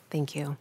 Thank you.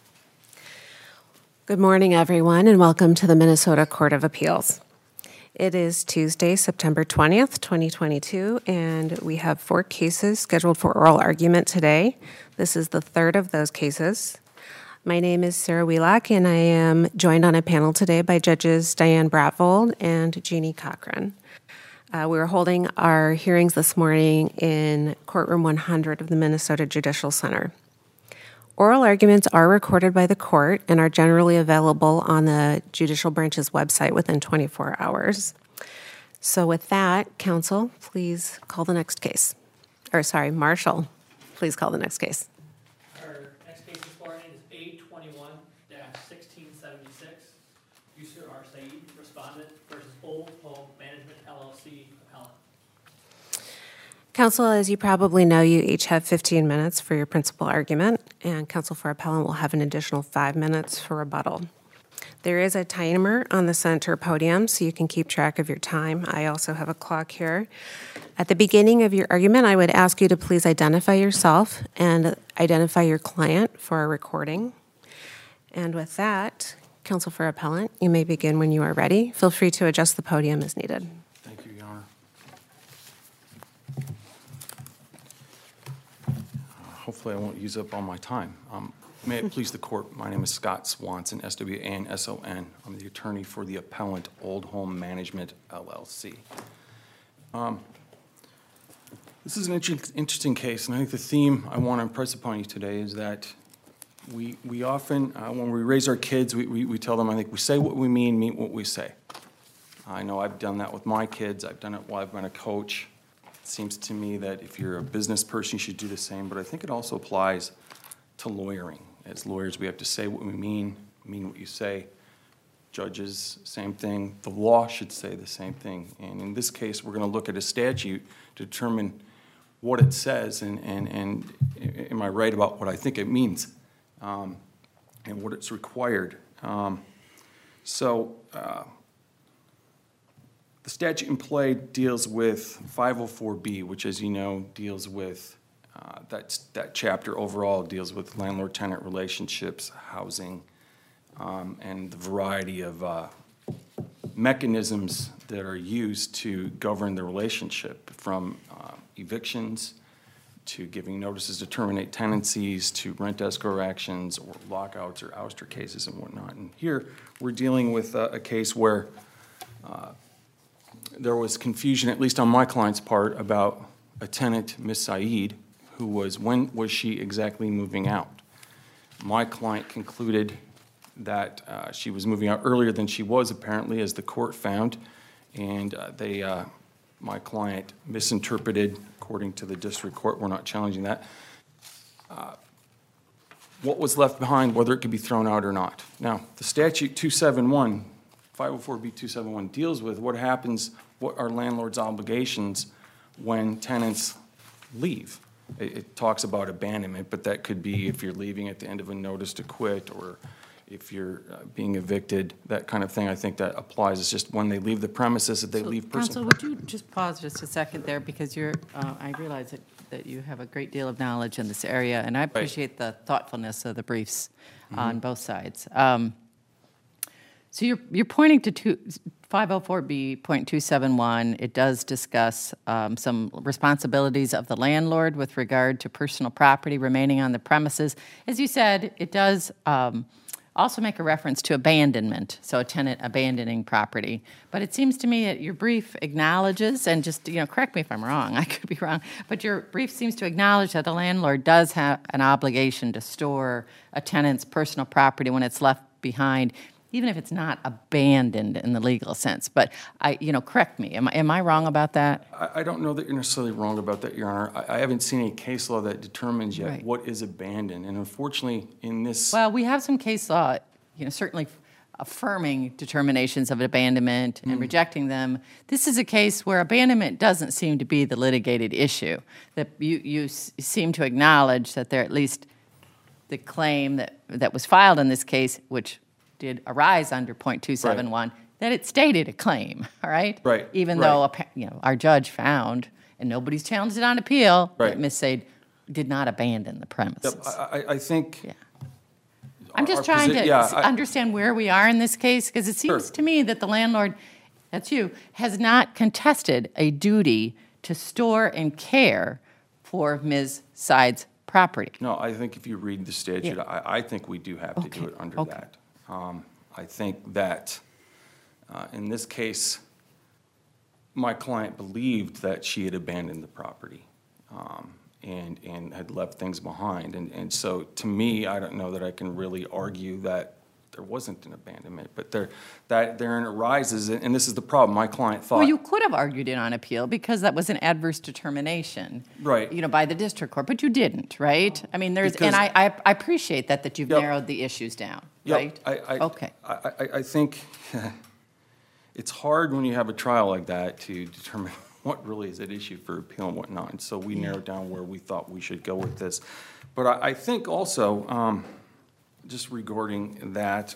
Good morning, everyone, and welcome to the Minnesota Court of Appeals. It is Tuesday, September 20th, 2022, and we have 4 cases scheduled for oral argument today. This is the third of those cases. My name is Sarah Wheelock, and I am joined on a panel today by Judges Diane Bratvold and Jeannie Cochran. We're holding our hearings this morning in courtroom 100 of the Minnesota Judicial Center. Oral arguments are recorded by the court and are generally available on the judicial branch's website within 24 hours. So with that, counsel, please call the next case. Marshall, please call the next case. Our next case this morning is A21-1676, Yusur R. Saeed, respondent, versus Old Home Management, LLC, appellant. Counsel, as you probably know, you each have 15 minutes for your principal argument, and counsel for appellant will have an additional 5 minutes for rebuttal. There is a timer on the center podium, so you can keep track of your time. I also have a clock here. At the beginning of your argument, I would ask you to please identify yourself and identify your client for our recording. And with that, counsel for appellant, you may begin when you are ready. Feel free to adjust the podium as needed. Thank you, Your Honor. Hopefully I won't use up all my time. May it please the court, my name is Scott Swanson, S-W-A-N-S-O-N. I'm the attorney for the appellant, Old Home Management, LLC. This is an interesting case, and I think the theme I want to impress upon you today is that we often, when we raise our kids, we tell them, I think, we say what we mean what we say. I know I've done that with my kids. I've done it while I've been a coach. It seems to me that if you're a business person, you should do the same, but I think it also applies to lawyering. As lawyers, we have to say what we mean what you say. Judges, same thing. The law should say the same thing. And in this case, we're going to look at a statute to determine what it says and am I right about what I think it means and what it's required. The statute in play deals with 504B, which, as you know, deals with that chapter overall deals with landlord-tenant relationships, housing, and the variety of mechanisms that are used to govern the relationship, from evictions to giving notices to terminate tenancies to rent escrow actions or lockouts or ouster cases and whatnot. And here we're dealing with a case where there was confusion, at least on my client's part, about a tenant, Ms. Saeed, when was she exactly moving out? My client concluded that she was moving out earlier than she was, apparently, as the court found, and my client misinterpreted, according to the district court, we're not challenging that, what was left behind, whether it could be thrown out or not. Now, the statute 271, 504B 271 deals with what happens, what are landlords' obligations when tenants leave. It talks about abandonment, but that could be if you're leaving at the end of a notice to quit or if you're being evicted, that kind of thing. I think that applies. It's just when they leave the premises that they leave personal. Counsel, would you just pause just a second there, because I realize that you have a great deal of knowledge in this area, and I appreciate the thoughtfulness of the briefs on both sides. So you're pointing to 504B.271. It does discuss some responsibilities of the landlord with regard to personal property remaining on the premises. As you said, it does also make a reference to abandonment, so a tenant abandoning property. But it seems to me that your brief acknowledges, and just, correct me if I'm wrong, I could be wrong, but your brief seems to acknowledge that the landlord does have an obligation to store a tenant's personal property when it's left behind, even if it's not abandoned in the legal sense. But correct me. Am I wrong about that? I don't know that you're necessarily wrong about that, Your Honor. I haven't seen any case law that determines yet what is abandoned. And unfortunately, in this... Well, we have some case law, certainly affirming determinations of abandonment and rejecting them. This is a case where abandonment doesn't seem to be the litigated issue. That you seem to acknowledge that there, at least the claim that was filed in this case, which did arise under .271, that it stated a claim, all right? Right. Even though our judge found, and nobody's challenged it on appeal, that Ms. Saeed did not abandon the premises. Yep. I think I'm just our trying to yeah, understand where we are in this case, because it seems Sure. to me that the landlord, that's you, has not contested a duty to store and care for Ms. Side's property. No, I think if you read the statute, Yeah. I think we do have to do Okay, it under okay. that. I think that in this case, my client believed that she had abandoned the property and had left things behind. And so, to me, I don't know that I can really argue that there wasn't an abandonment, but therein arises, and this is the problem, my client thought. Well, you could have argued it on appeal because that was an adverse determination. Right. You know, by the district court, but you didn't, right? I mean, there's, and Because- I appreciate that you've Yep. narrowed the issues down, Yep, right? Okay. I think it's hard when you have a trial like that to determine what really is at issue for appeal and whatnot. And so we narrowed down where we thought we should go with this. But I think also, just regarding that,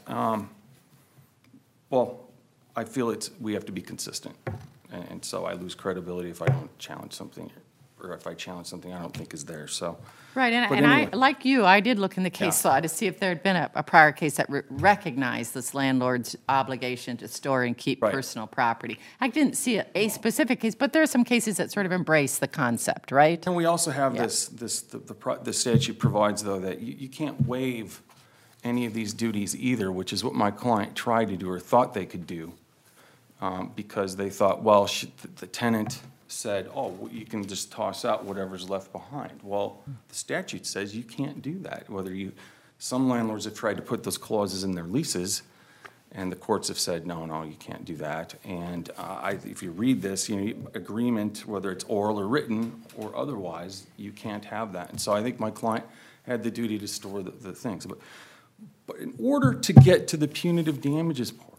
well, I feel we have to be consistent. And so I lose credibility if I don't challenge something, or if I challenge something I don't think is there, so. Right, But and I, anyway. like you, I did look in the case Yeah. law to see if there had been a prior case that recognized this landlord's obligation to store and keep Right. personal property. I didn't see a specific case, but there are some cases that sort of embrace the concept, right? And we also have Yeah. the statute provides, though, that you can't waive any of these duties either, which is what my client tried to do or thought they could do, because they thought, well, the tenant said, oh, well, you can just toss out whatever's left behind. Well, the statute says you can't do that, some landlords have tried to put those clauses in their leases, and the courts have said, no, you can't do that. And if you read this, agreement, whether it's oral or written or otherwise, you can't have that. And so I think my client had the duty to store the things. But in order to get to the punitive damages part,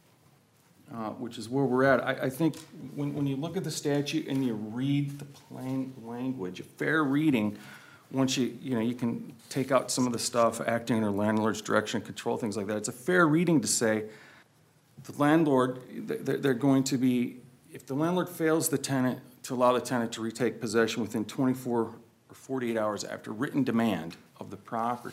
which is where we're at, I think when you look at the statute and you read the plain language, a fair reading, once you can take out some of the stuff, acting under landlord's direction, control, things like that, it's a fair reading to say the landlord, they're going to be, if the landlord fails the tenant to allow the tenant to retake possession within 24 or 48 hours after written demand of the property,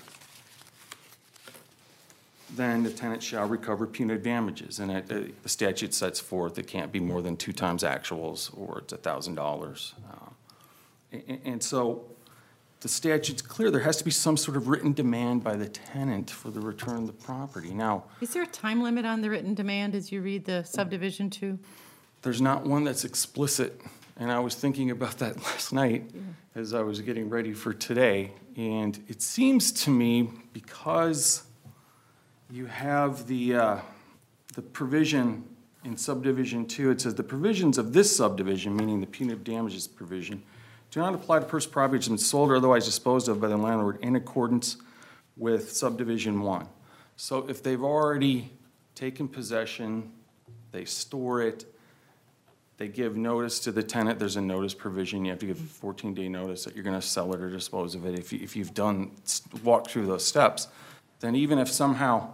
then the tenant shall recover punitive damages. And the statute sets forth it can't be more than 2 times actuals, or it's $1,000. And so the statute's clear. There has to be some sort of written demand by the tenant for the return of the property. Now, Is there a time limit on the written demand as you read the subdivision too? there's not one that's explicit, and I was thinking about that last night as I was getting ready for today. And it seems to me, because you have the provision in subdivision 2, it says the provisions of this subdivision, meaning the punitive damages provision, do not apply to personal property which has been sold or otherwise disposed of by the landlord in accordance with subdivision 1. So if they've already taken possession, they store it, they give notice to the tenant, there's a notice provision, you have to give a 14-day notice that you're going to sell it or dispose of it. If you've walked through those steps, then even if somehow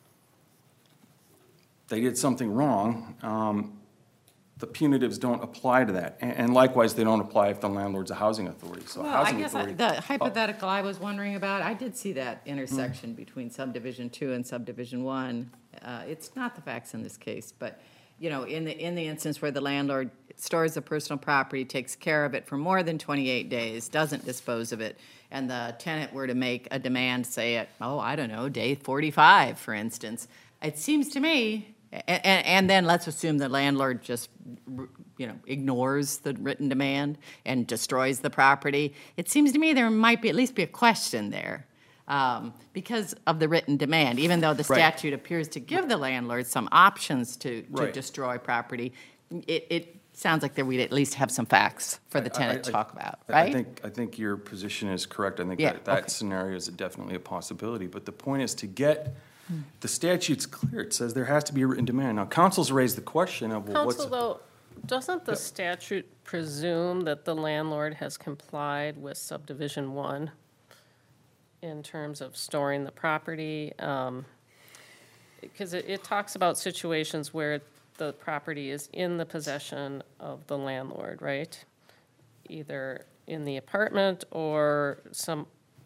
they did something wrong, the punitives don't apply to that. And likewise, they don't apply if the landlord's a housing authority. So a Well, I housing guess authority. the hypothetical I was wondering about, I did see that intersection between subdivision 2 and subdivision 1. It's not the facts in this case, but, in the instance where the landlord stores the personal property, takes care of it for more than 28 days, doesn't dispose of it, and the tenant were to make a demand, say at, I don't know, day 45, for instance, it seems to me, and then let's assume the landlord just, ignores the written demand and destroys the property. It seems to me there might at least be a question there because of the written demand, even though the Right. statute appears to give the landlord some options to Right. destroy property. It sounds like we'd at least have some facts for the tenant to talk about, right? I think your position is correct. I think Yeah, that okay. scenario is definitely a possibility. But the point is to get, the statute's clear. It says there has to be a written demand. Now, council's raised the question of, well, what's... Counsel, though, doesn't the statute presume that the landlord has complied with subdivision 1 in terms of storing the property? Because it talks about situations where the property is in the possession of the landlord, right? Either in the apartment or some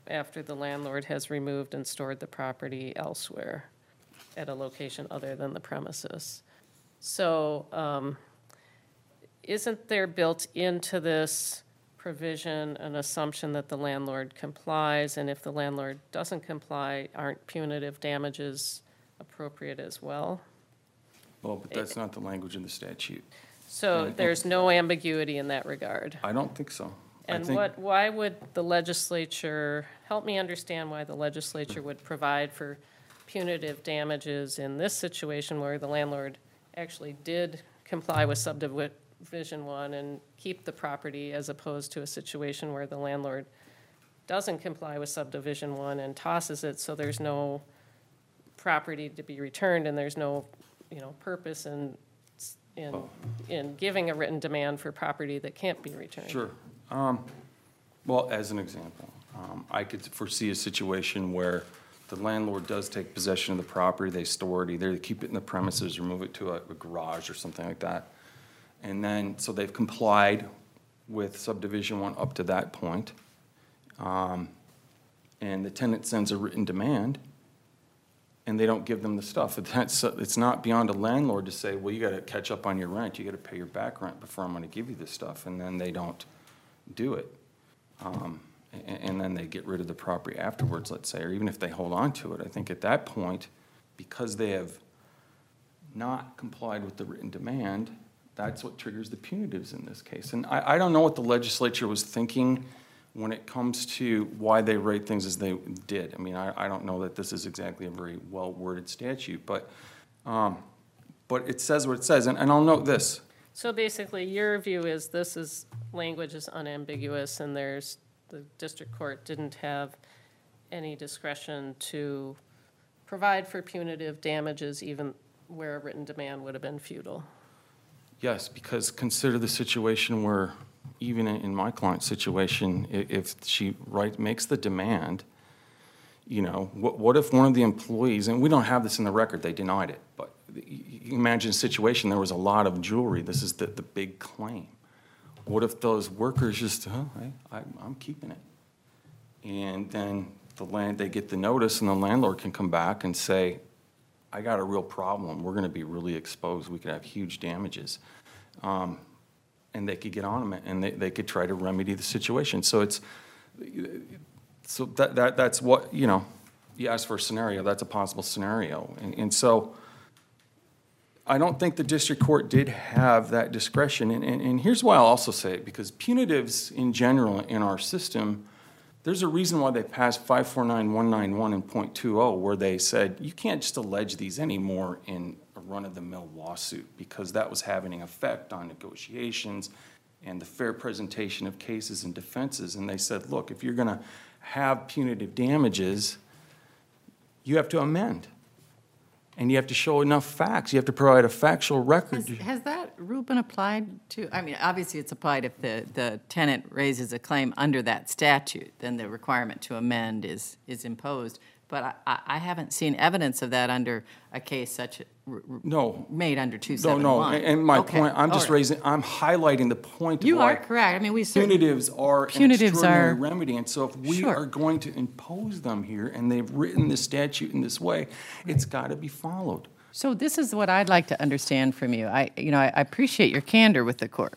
after the landlord has removed and stored the property elsewhere at a location other than the premises. So isn't there built into this provision an assumption that the landlord complies? And if the landlord doesn't comply, aren't punitive damages appropriate as well? Well, but that's not the language in the statute. So there's no ambiguity in that regard. I don't think so. I And think- why would the legislature, help me understand why the legislature would provide for punitive damages in this situation where the landlord actually did comply with subdivision 1 and keep the property, as opposed to a situation where the landlord doesn't comply with subdivision 1 and tosses it, so there's no property to be returned and there's no, purpose in giving a written demand for property that can't be returned. Sure. Well, as an example, I could foresee a situation where the landlord does take possession of the property, they store it, either they keep it in the premises or move it to a garage or something like that. And then, so they've complied with subdivision 1 up to that point. And the tenant sends a written demand, and they don't give them the stuff. It's not beyond a landlord to say, well, you gotta catch up on your rent, you gotta pay your back rent before I'm gonna give you this stuff, and then they don't do it. And then they get rid of the property afterwards, let's say, or even if they hold on to it. I think at that point, because they have not complied with the written demand, that's what triggers the punitives in this case. And I don't know what the legislature was thinking when it comes to why they rate things as they did. I mean, I don't know that this is exactly a very well-worded statute, but it says what it says. And I'll note this. So basically, your view is language is unambiguous and the district court didn't have any discretion to provide for punitive damages even where a written demand would have been futile. Yes, because consider the situation where, even in my client's situation, if she makes the demand, what if one of the employees, and we don't have this in the record, they denied it, but you can imagine a situation, there was a lot of jewelry, this is the big claim. What if those workers just, I'm keeping it? And then they get the notice and the landlord can come back and say, I got a real problem, we're gonna be really exposed, we could have huge damages. And they could get on them and they could try to remedy the situation. So that's what, you ask for a scenario, that's a possible scenario. And so I don't think the district court did have that discretion. And here's why I'll also say it, because punitives in general in our system, there's a reason why they passed 549-191 and .20, where they said you can't just allege these anymore in a run-of-the-mill lawsuit, because that was having an effect on negotiations and the fair presentation of cases and defenses. And they said, look, if you're going to have punitive damages, you have to amend. And you have to show enough facts. You have to provide a factual record. Has that rule been applied to, obviously it's applied if the tenant raises a claim under that statute, then the requirement to amend is imposed. But I haven't seen evidence of that under a case such, No. made under 271. No, and my Okay, point, I'm just all right. I'm highlighting the point of You why are correct. We certainly. punitives are an Punitives extraordinary are- remedy. And so if we Sure. are going to impose them here, and they've written the statute in this way, it's got to be followed. So this is what I'd like to understand from you. I appreciate your candor with the court.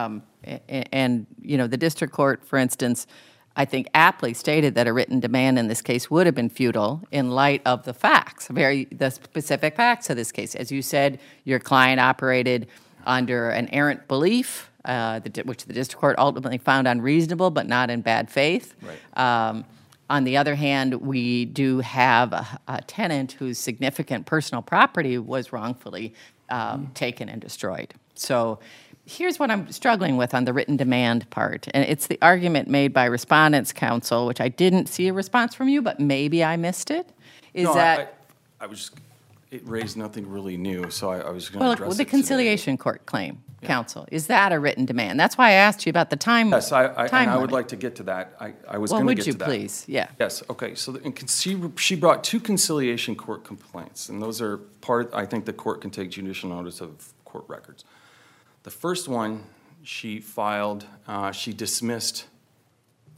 And the district court, for instance, I think aptly stated that a written demand in this case would have been futile in light of the facts, the specific facts of this case. As you said, your client operated under an errant belief, which the district court ultimately found unreasonable, but not in bad faith. Right. On the other hand, we do have a tenant whose significant personal property was wrongfully taken and destroyed. So here's what I'm struggling with on the written demand part, and it's the argument made by Respondents' Counsel, which I didn't see a response from you, but maybe I missed it, is No, that... I was, it raised nothing really new, so I was going to address it Well, the today. conciliation court claim, counsel, is that a written demand? That's why I asked you about the time. Yes, and time I would limit. like to get to that. I was Well, going to would get you to that. please? Yeah. Yes, okay, so she brought 2 conciliation court complaints, and those are I think the court can take judicial notice of court records. The first one she filed, she dismissed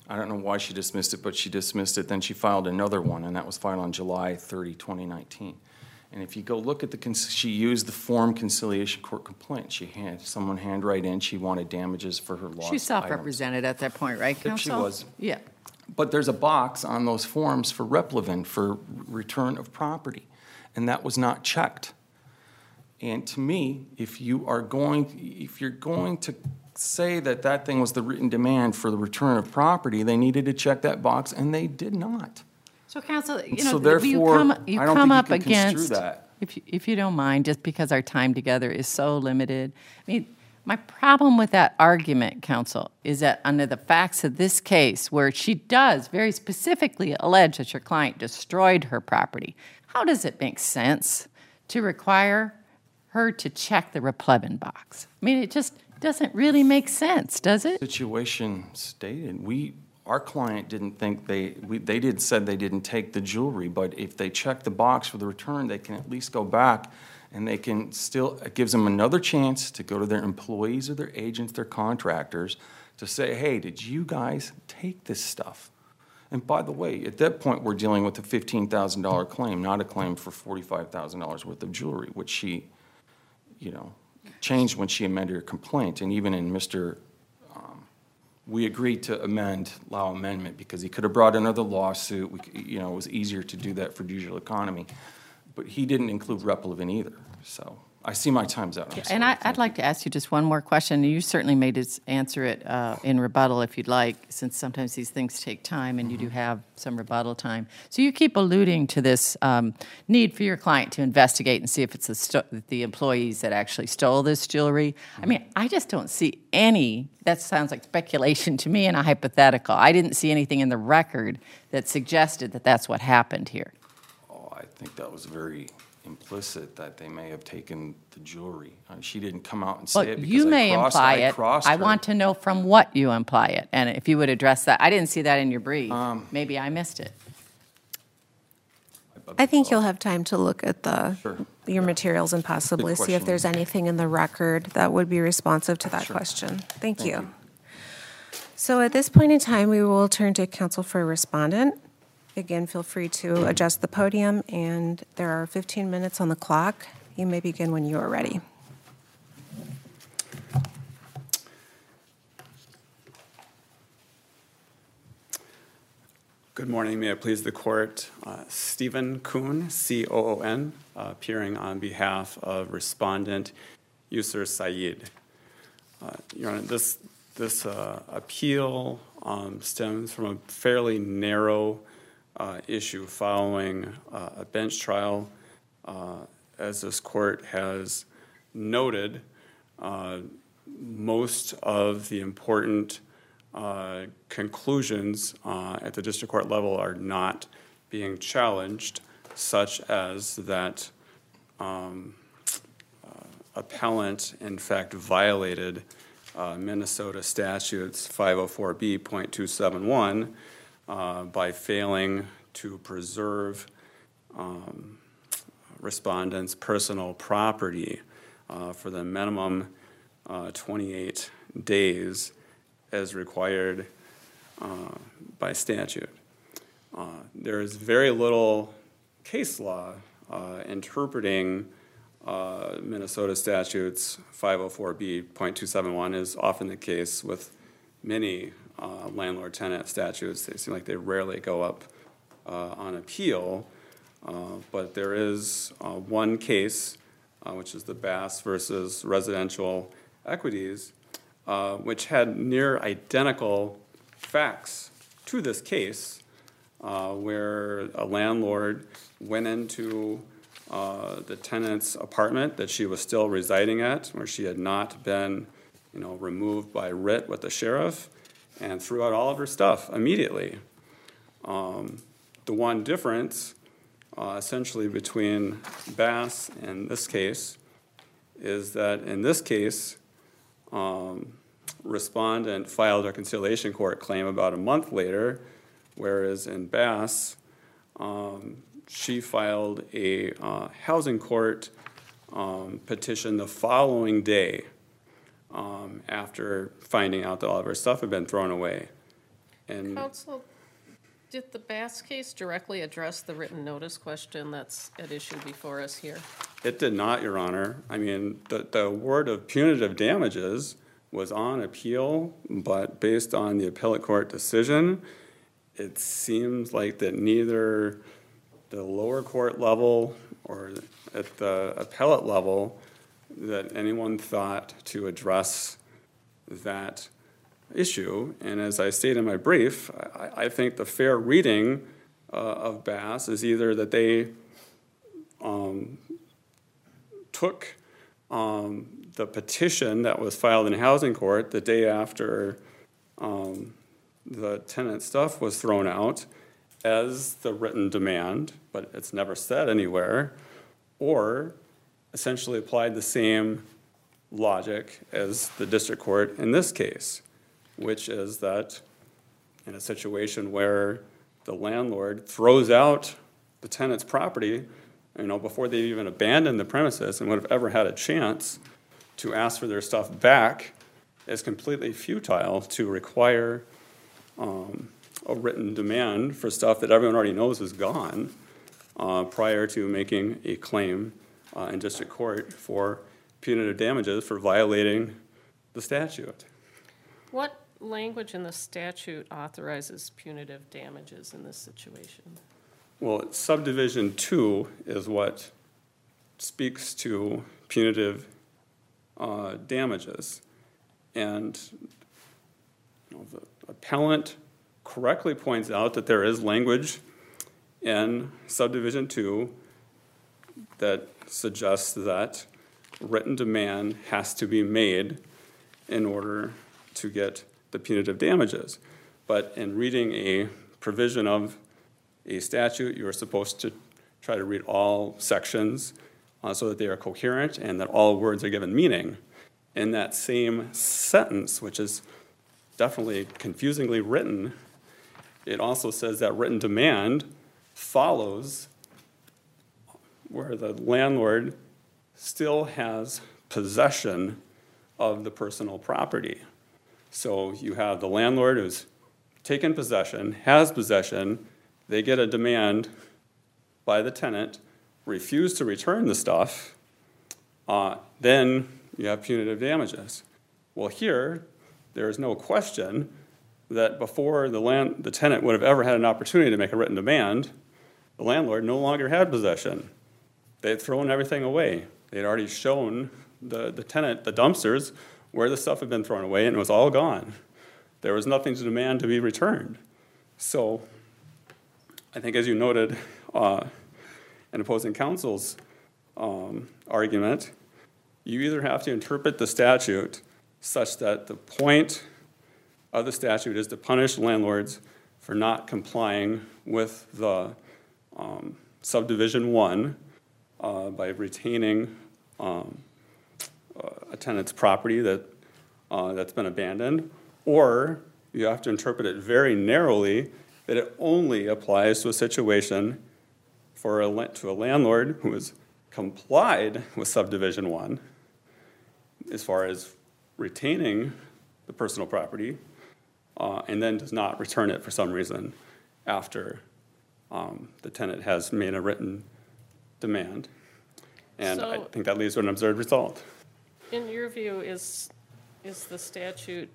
I don't know why she dismissed it, but she dismissed it. Then she filed another one, and that was filed on July 30, 2019. And if you go look at she used the form conciliation court complaint. She had someone handwrite in, she wanted damages for her lost She's self-represented at that point, right, Yep, she counsel? was. Yeah. But there's a box on those forms for Replevin, for return of property, and that was not checked. And to me, if you're going to say that that thing was the written demand for the return of property, they needed to check that box, and they did not. So counsel, you So know, therefore, you I come don't think up you can construe against, that. if you don't mind, just because our time together is so limited. I mean, my problem with that argument, counsel, is that under the facts of this case, where she does very specifically allege that your client destroyed her property, how does it make sense to require her to check the Replevin box? I mean, it just doesn't really make sense, does it? Situation stated, our client didn't think said they didn't take the jewelry, but if they check the box for the return, they can at least go back and they can still, it gives them another chance to go to their employees or their agents, their contractors, to say, hey, did you guys take this stuff? And by the way, at that point, we're dealing with a $15,000 claim, not a claim for $45,000 worth of jewelry, which she, changed when she amended her complaint. And even in we agreed to allow amendment because he could have brought another lawsuit. It was easier to do that for digital economy. But he didn't include Replevin either. So I see my time's out. And I'd like to ask you just one more question. You certainly may just answer it in rebuttal if you'd like, since sometimes these things take time and you do have some rebuttal time. So you keep alluding to this need for your client to investigate and see if it's the employees that actually stole this jewelry. I mean, I just don't see any, that sounds like speculation to me and a hypothetical. I didn't see anything in the record that suggested that that's what happened here. I think that was very implicit that they may have taken the jewelry. She didn't come out and say it because you may imply it. I her. want to know from what you imply it, and if you would address that. I didn't see that in your brief. Maybe I missed it. I think you'll have time to look at Sure. your materials and possibly Good see if question. there's anything in the record that would be responsive to that Sure. question. Thank you. So at this point in time, we will turn to counsel for respondent. Again, feel free to adjust the podium, and there are 15 minutes on the clock. You may begin when you are ready. Good morning. May it please the court. Stephen Kuhn, C-O-O-N, appearing on behalf of respondent Yusur Saeed. Your Honor, this appeal stems from a fairly narrow issue following a bench trial. As this court has noted, most of the important conclusions at the district court level are not being challenged, such as that appellant, in fact, violated Minnesota statutes 504B.271 by failing to preserve respondents' personal property for the minimum 28 days as required by statute. There is very little case law interpreting Minnesota statutes 504B.271 is often the case with many landlord-tenant statutes. They seem like they rarely go up on appeal, but there is one case, which is the Bass versus Residential Equities, which had near identical facts to this case, where a landlord went into the tenant's apartment that she was still residing at, where she had not been, removed by writ with the sheriff, and threw out all of her stuff immediately. The one difference, essentially, between Bass and this case is that in this case, respondent filed a conciliation court claim about a month later, whereas in Bass, she filed a housing court petition the following day after finding out that all of her stuff had been thrown away. And Counsel, did the Bass case directly address the written notice question that's at issue before us here? it did not, Your Honor. I mean, the award of punitive damages was on appeal, but based on the appellate court decision, it seems like that neither the lower court level or at the appellate level that anyone thought to address that issue. And as I stated in my brief, I think the fair reading of Bass is either that they took the petition that was filed in housing court the day after the tenant stuff was thrown out as the written demand, but it's never said anywhere, or essentially applied the same logic as the district court in this case, which is that in a situation where the landlord throws out the tenant's property, before they even abandoned the premises and would have ever had a chance to ask for their stuff back, is completely futile to require a written demand for stuff that everyone already knows is gone prior to making a claim in district court for punitive damages for violating the statute. What language in the statute authorizes punitive damages in this situation? Well, subdivision 2 is what speaks to punitive damages. And the appellant correctly points out that there is language in subdivision 2 that suggests that written demand has to be made in order to get the punitive damages. But in reading a provision of a statute, you are supposed to try to read all sections so that they are coherent and that all words are given meaning. In that same sentence, which is definitely confusingly written, it also says that written demand follows where the landlord still has possession of the personal property. So you have the landlord who's taken possession, has possession, they get a demand by the tenant, refuse to return the stuff, then you have punitive damages. Well, here, there is no question that before the tenant would have ever had an opportunity to make a written demand, the landlord no longer had possession. They had thrown everything away. They had already shown the tenant, the dumpsters, where the stuff had been thrown away, and it was all gone. There was nothing to demand to be returned. So I think, as you noted in opposing counsel's argument, you either have to interpret the statute such that the point of the statute is to punish landlords for not complying with the subdivision 1 by retaining a tenant's property that's been abandoned, or you have to interpret it very narrowly that it only applies to a situation to a landlord who has complied with subdivision 1 as far as retaining the personal property and then does not return it for some reason after the tenant has made a written demand. And I think that leads to an absurd result. In your view, is the statute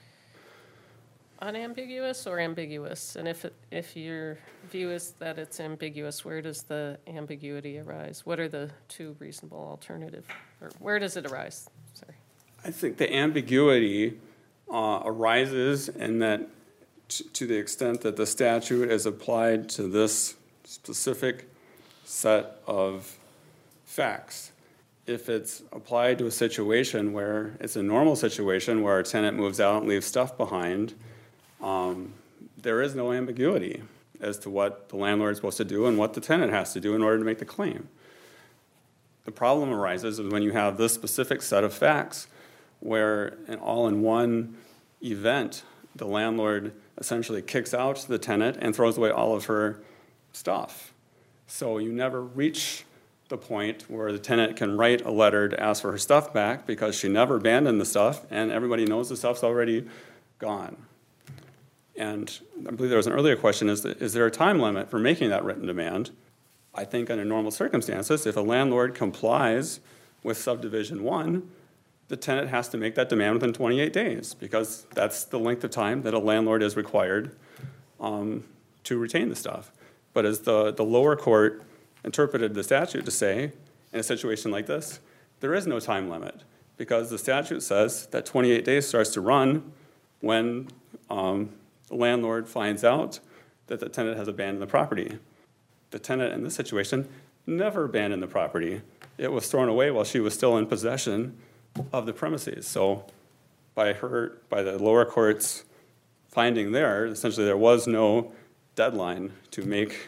unambiguous or ambiguous? And if your view is that it's ambiguous, where does the ambiguity arise? What are the two reasonable alternatives? Or where does it arise? Sorry. I think the ambiguity arises in that to the extent that the statute is applied to this specific set of facts. If it's applied to a situation where it's a normal situation where a tenant moves out and leaves stuff behind, there is no ambiguity as to what the landlord is supposed to do and what the tenant has to do in order to make the claim. The problem arises when you have this specific set of facts where all in one event, the landlord essentially kicks out the tenant and throws away all of her stuff. So you never reach the point where the tenant can write a letter to ask for her stuff back because she never abandoned the stuff and everybody knows the stuff's already gone. And I believe there was an earlier question, is there a time limit for making that written demand? I think under normal circumstances, if a landlord complies with subdivision 1, the tenant has to make that demand within 28 days, because that's the length of time that a landlord is required to retain the stuff. But as the lower court interpreted the statute to say, in a situation like this, there is no time limit, because the statute says that 28 days starts to run when the landlord finds out that the tenant has abandoned the property. The tenant in this situation never abandoned the property. It was thrown away while she was still in possession of the premises. So by the lower court's finding there, essentially there was no deadline to make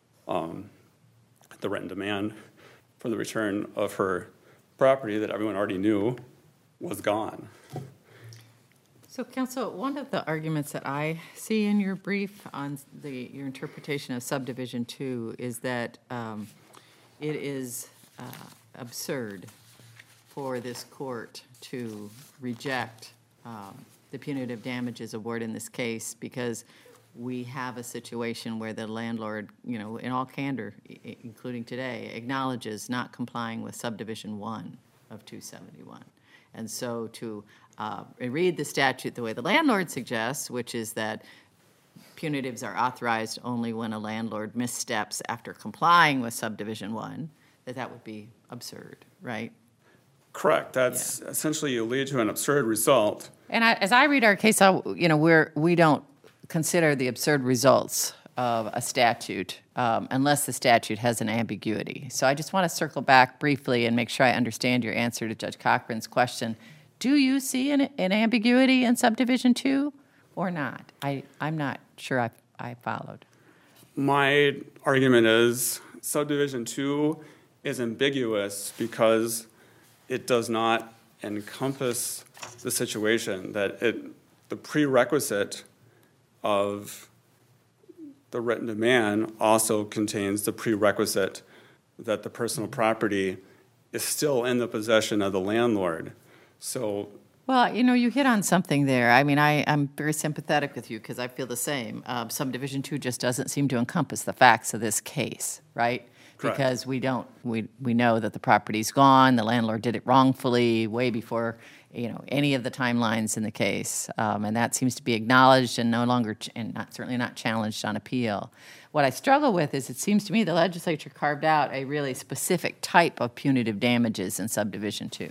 the written demand for the return of her property that everyone already knew was gone. So, counsel, one of the arguments that I see in your brief on your interpretation of subdivision 2 is that it is absurd for this court to reject the punitive damages award in this case, because we have a situation where the landlord, in all candor, including today, acknowledges not complying with subdivision 1 of 271. And so to read the statute the way the landlord suggests, which is that punitives are authorized only when a landlord missteps after complying with subdivision 1, that would be absurd, right? Correct. That's essentially, you lead to an absurd result. And as I read our case, we don't consider the absurd results of a statute unless the statute has an ambiguity. So I just want to circle back briefly and make sure I understand your answer to Judge Cochran's question. Do you see an ambiguity in subdivision 2 or not? I'm not sure I followed. My argument is subdivision 2 is ambiguous because it does not encompass the situation, that the prerequisite of the written demand also contains the prerequisite that the personal property is still in the possession of the landlord. So, well, you hit on something there. I mean, I'm very sympathetic with you because I feel the same. Subdivision 2 just doesn't seem to encompass the facts of this case, right? Correct. Because we know that the property's gone, the landlord did it wrongfully way before any of the timelines in the case, and that seems to be acknowledged and no longer certainly not challenged on appeal. What I struggle with is it seems to me the legislature carved out a really specific type of punitive damages in subdivision 2.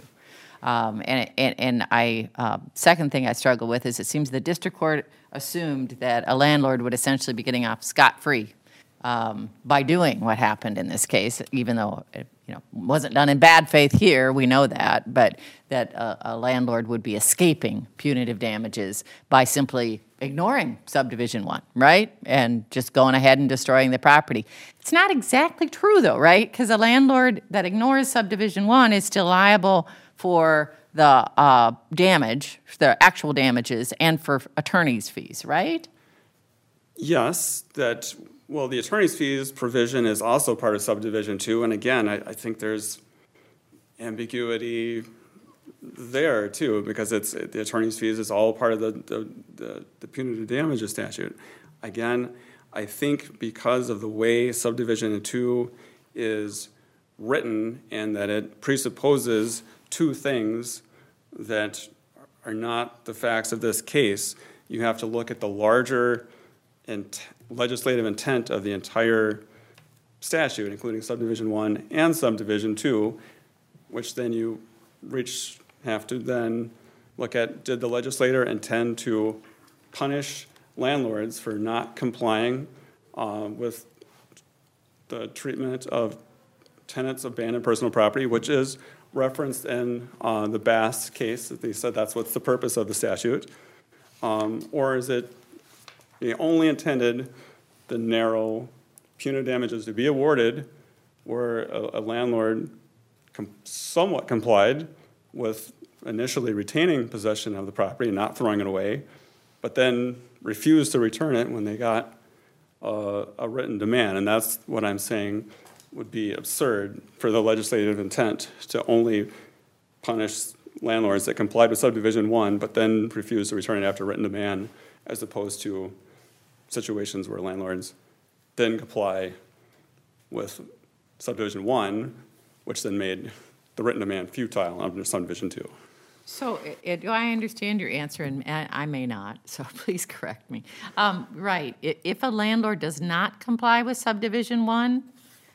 Second thing I struggle with is it seems the district court assumed that a landlord would essentially be getting off scot-free by doing what happened in this case, even though it wasn't done in bad faith here, we know that, but that a landlord would be escaping punitive damages by simply ignoring subdivision 1, right? And just going ahead and destroying the property. It's not exactly true though, right? Because a landlord that ignores subdivision 1 is still liable for the damage, the actual damages, and for attorney's fees, right? yes, the attorney's fees provision is also part of subdivision 2, and again, I think there's ambiguity there too, because the attorney's fees is all part of the punitive damages statute. Again, I think because of the way subdivision 2 is written and that it presupposes two things that are not the facts of this case, you have to look at the larger legislative intent of the entire statute, including subdivision 1 and subdivision 2, which then you have to then look at, did the legislator intend to punish landlords for not complying with the treatment of tenants' abandoned personal property, which is referenced in the Bass case, that they said that's what's the purpose of the statute, or is it only intended the narrow punitive damages to be awarded where a landlord somewhat complied with initially retaining possession of the property and not throwing it away, but then refused to return it when they got a written demand. And that's what I'm saying would be absurd for the legislative intent to only punish landlords that complied with subdivision 1, but then refused to return it after written demand, as opposed to situations where landlords didn't comply with subdivision 1, which then made the written demand futile under subdivision 2. So do I understand your answer? And I may not, so please correct me. Right, if a landlord does not comply with subdivision 1,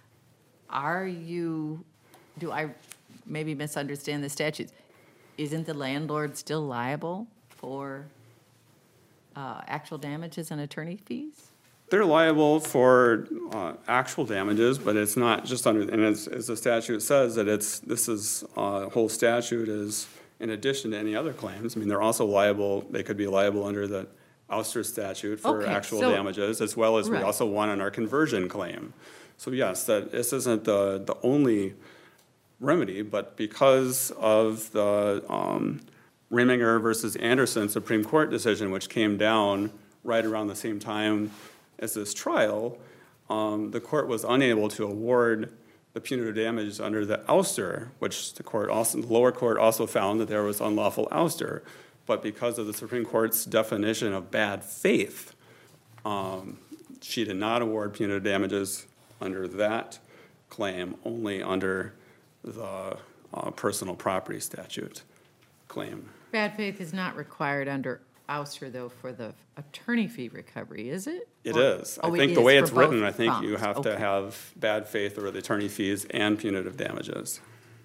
do I maybe misunderstand the statutes? Isn't the landlord still liable for actual damages and attorney fees? They're liable for actual damages, but it's not just under, and as the statute says, that whole statute is in addition to any other claims. I mean, they're also liable, they could be liable under the ouster statute for Okay, actual so- damages, as well as we Right. also won on our conversion claim. So yes, that this isn't the only remedy, but because of the Reminger versus Anderson Supreme Court decision, which came down right around the same time as this trial, the court was unable to award the punitive damages under the ouster, which the lower court also found that there was unlawful ouster. But because of the Supreme Court's definition of bad faith, she did not award punitive damages under that claim, only under the personal property statute claim. Bad faith is not required under ouster, though, for the attorney fee recovery, is it? It Or- is. Oh, I it think the is way for it's written, both I think you prongs. have to Okay. have bad faith or the attorney fees and punitive damages.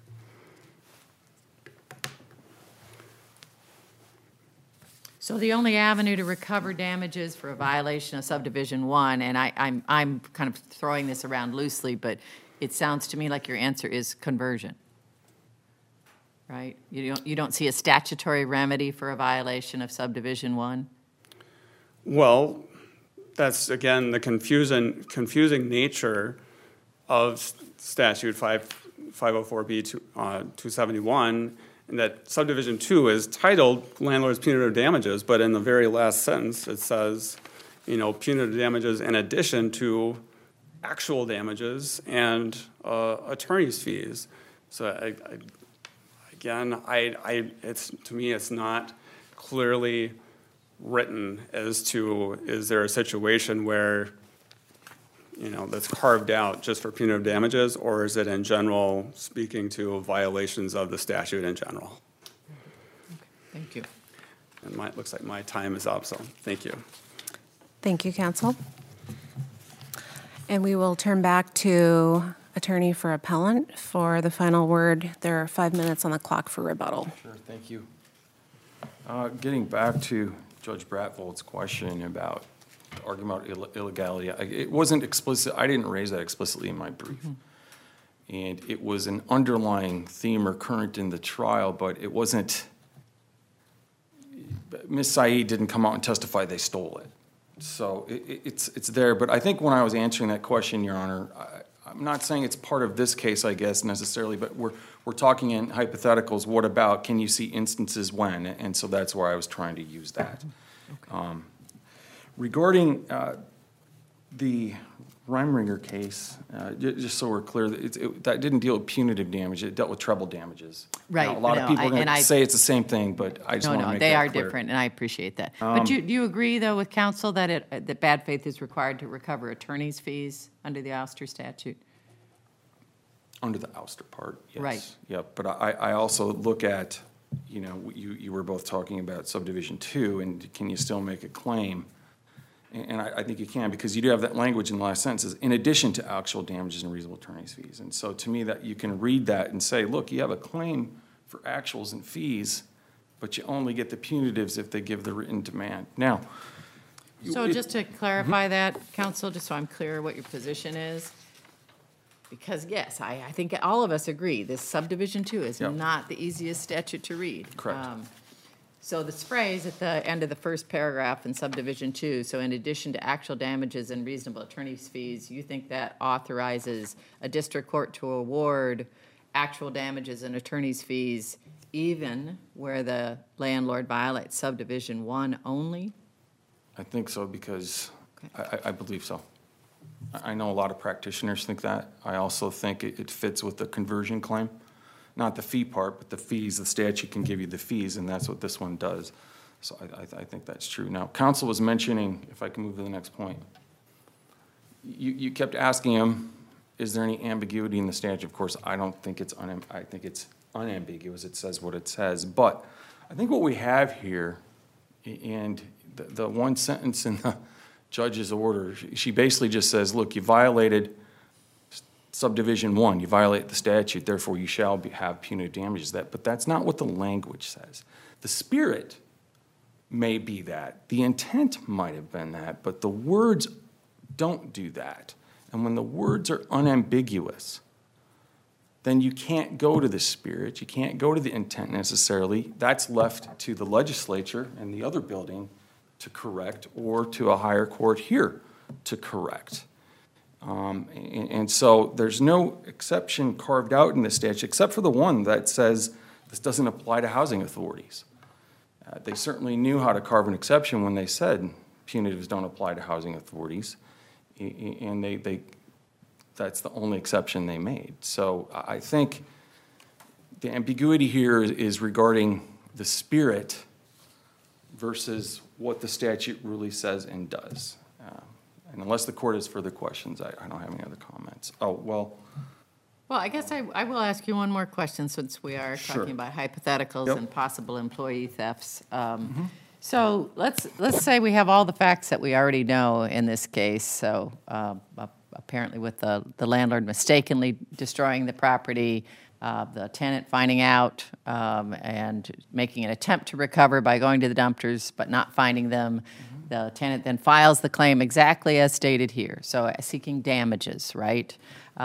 So the only avenue to recover damages for a violation of subdivision 1, and I'm kind of throwing this around loosely, but it sounds to me like your answer is conversion, right? You don't see a statutory remedy for a violation of subdivision 1? Well, that's, again, the confusing nature of statute 504B 271, and that subdivision 2 is titled landlord's punitive damages, but in the very last sentence, it says, punitive damages in addition to actual damages and attorney's fees. So to me, it's not clearly written as to, is there a situation where, that's carved out just for punitive damages, or is it in general speaking to violations of the statute in general? Thank you. And it looks like my time is up, so thank you. Thank you, counsel. And we will turn back to attorney for appellant for the final word. There are 5 minutes on the clock for rebuttal. Sure, thank you. Getting back to Judge Bratvold's question about the argument about illegality, it wasn't explicit, I didn't raise that explicitly in my brief. And it was an underlying theme or current in the trial, but it wasn't, Ms. Saeed didn't come out and testify they stole it. So it's there, but I think when I was answering that question, Your Honor, I'm not saying it's part of this case, I guess, necessarily, but we're talking in hypotheticals. What about, can you see instances when? And so that's where I was trying to use that. Okay. Regarding the Reimringer case, just so we're clear, that didn't deal with punitive damage. It dealt with treble damages. Right, Now, a lot of people are going to say it's the same thing, but I just want to make that they are clear. different, and I appreciate that. But do you agree, though, with counsel that that bad faith is required to recover attorney's fees under the ouster statute? Under the ouster part, yes. Right. Yep, but I also look at, you were both talking about subdivision 2, and can you still make a claim? And I think you can, because you do have that language in the last sentence, in addition to actual damages and reasonable attorney's fees. And so to me, that you can read that and say, look, you have a claim for actuals and fees, but you only get the punitives if they give the written demand. Now. So just to clarify that, counsel, just so I'm clear what your position is, because yes, I think all of us agree, this subdivision 2 is Yep. not the easiest statute to read. Correct. So this phrase at the end of the first paragraph in subdivision 2, so in addition to actual damages and reasonable attorney's fees, you think that authorizes a district court to award actual damages and attorney's fees even where the landlord violates subdivision 1 only? I think so, because Okay. I believe so. I know a lot of practitioners think that. I also think it fits with the conversion claim. Not the fee part, but the fees. The statute can give you the fees, and that's what this one does. So I think that's true. Now, counsel was mentioning, if I can move to the next point, you kept asking him, is there any ambiguity in the statute? Of course, I don't think it's, I think it's unambiguous. It says what it says. But I think what we have here, and the one sentence in the judge's order, she basically just says, look, you violated subdivision 1, you violate the statute, therefore you shall have punitive damages. But that's not what the language says. The spirit may be that. The intent might have been that, but the words don't do that. And when the words are unambiguous, then you can't go to the spirit, you can't go to the intent necessarily. That's left to the legislature and the other building to correct, or to a higher court here to correct. And so there's no exception carved out in the statute, except for the one that says this doesn't apply to housing authorities. They certainly knew how to carve an exception when they said punitives don't apply to housing authorities, and that's the only exception they made. So I think the ambiguity here is regarding the spirit versus what the statute really says and does. And unless the court has further questions, I don't have any other comments. Oh, well. Well, I guess I will ask you one more question, since we are Sure. talking about hypotheticals Yep. and possible employee thefts. So let's say we have all the facts that we already know in this case. So apparently with the landlord mistakenly destroying the property, the tenant finding out and making an attempt to recover by going to the dumpsters but not finding them. The tenant then files the claim exactly as stated here, so seeking damages, right,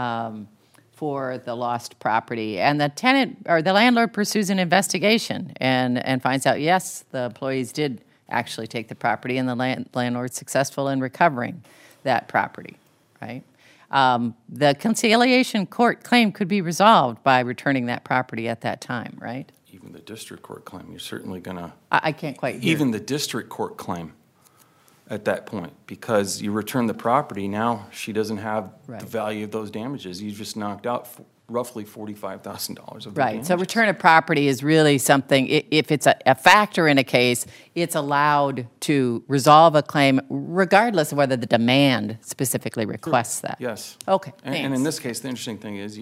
for the lost property. And the tenant or the landlord pursues an investigation and finds out, yes, the employees did actually take the property, and the landlord's successful in recovering that property, right? The conciliation court claim could be resolved by returning that property at that time, right? Even the district court claim, you're certainly gonna, I can't quite hear. even the district court claim at that point, because you return the property, now she doesn't have Right. the value of those damages. You just knocked out roughly $45,000 of the Right, damages. so return of property is really something, if it's a factor in a case, it's allowed to resolve a claim regardless of whether the demand specifically requests that. Yes. Okay, And in thanks. this case, the interesting thing is,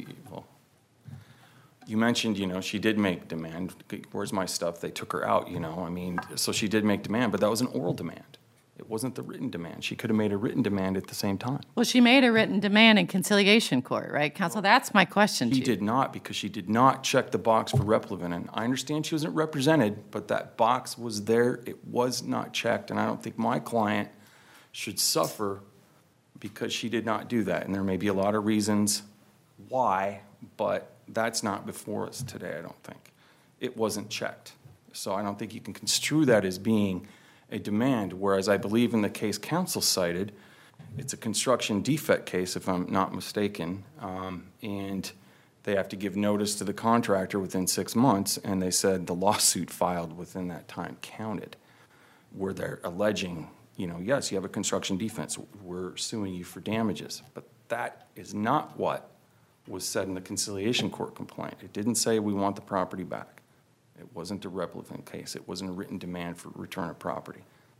you mentioned, she did make demand. Where's my stuff? They took her out, I mean, so she did make demand, but that was an oral demand. It wasn't the written demand. She could have made a written demand at the same time. Well, she made a written demand in conciliation court, right, counsel? That's my question to She you. did not, because she did not check the box for Replevin. And I understand she wasn't represented, but that box was there. It was not checked, and I don't think my client should suffer because she did not do that. And there may be a lot of reasons why, but that's not before us today, I don't think. It wasn't checked. So I don't think you can construe that as being a demand, whereas I believe in the case counsel cited, it's a construction defect case, if I'm not mistaken, and they have to give notice to the contractor within 6 months, and they said the lawsuit filed within that time counted, where they're alleging, yes, you have a construction defense, we're suing you for damages, but that is not what was said in the conciliation court complaint. It didn't say we want the property back. It wasn't a Replevin case. It wasn't a written demand for return of property.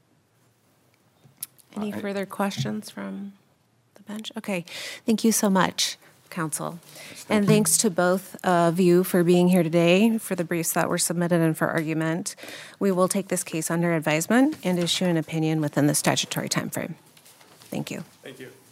Any further questions from the bench? Okay, thank you so much, counsel. And thanks to both of you for being here today, for the briefs that were submitted and for argument. We will take this case under advisement and issue an opinion within the statutory timeframe. Thank you. Thank you.